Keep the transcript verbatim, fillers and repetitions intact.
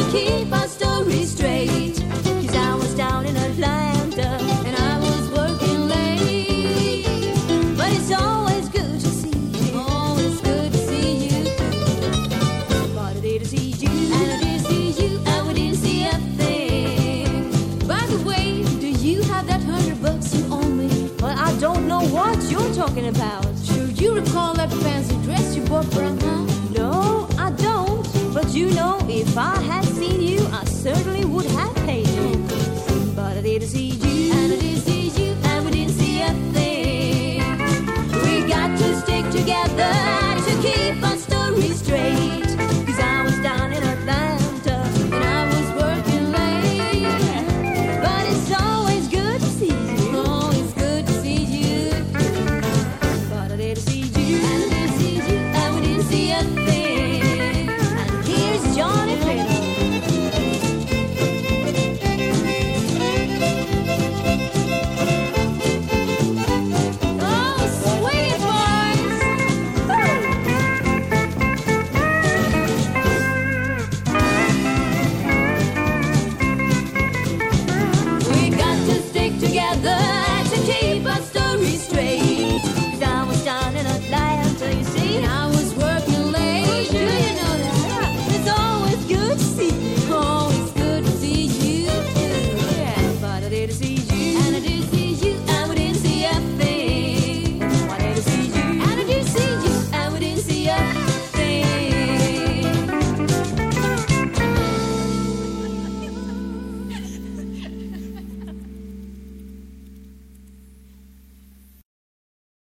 keep our story straight. Cause I was down in Atlanta and I was working late. But it's always good to see you, always good to see you. But I didn't see you, and I didn't see you, and we didn't see a thing. By the way, do you have that hundred bucks you owe me? Well, I don't know what you're talking about. Sure, you recall that fancy dress you bought for a huh? No, I don't. But you know, if I had